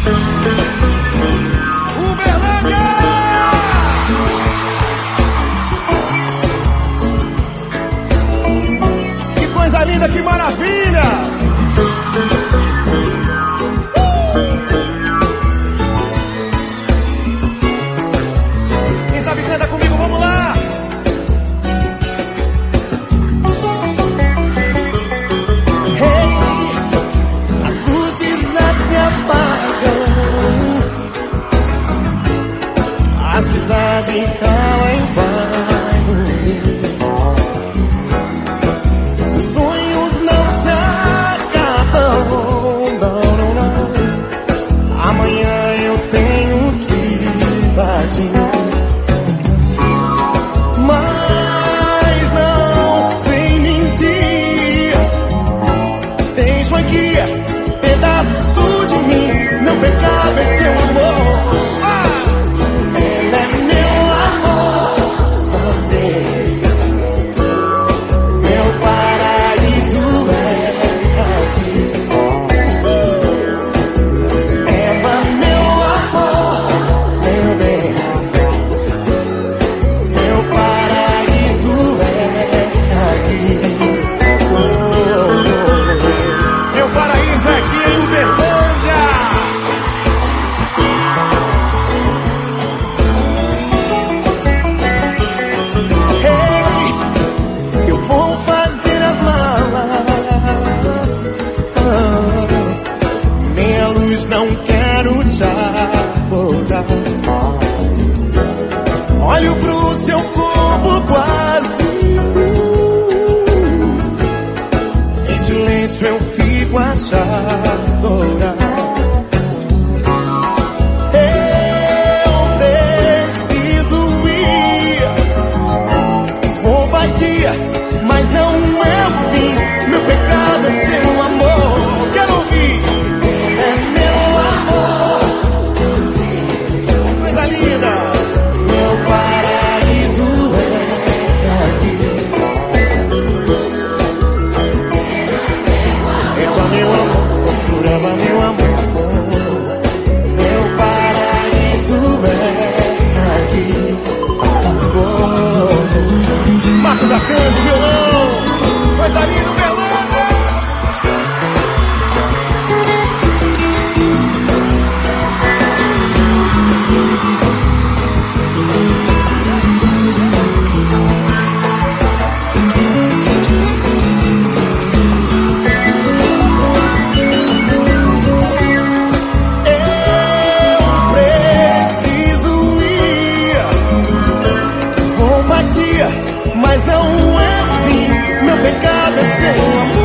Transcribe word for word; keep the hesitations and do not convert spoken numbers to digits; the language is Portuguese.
Que coisa linda, que maravilha! Quem sabe canta comigo, vamos lá! Hey, as luzes já se apagam, a cidade cala em vai. Os sonhos não se acabam, não, não, não. Amanhã eu tenho que partir, mas não sem mentir. Deixo aqui pedaço de mim, meu pecado é seu amor. Ela é meu amor, só você. Meu paraíso é aqui. Ela, meu amor, meu bem. Meu paraíso é aqui. Meu paraíso é aqui em Uberlândia! Hey, eu vou fazer as malas. Ah, minha luz não quero te acordar. Olho pro seu corpo quase nu. Em silêncio eu fico a te adorar. Eu preciso ir, vou partir, mas não é o fim. Meu pecado é seu amor. Quero ouvir. É meu amor, coisa linda. Meu paraíso é aqui. Ela, meu amor, procurava meu amor. Meu paraíso é aqui. Oh. Marcos Arcanjo, violão! Coisa linda, Uberlândia! Preciso ir, vou partir, mas não é o fim. Meu pecado é seu amor.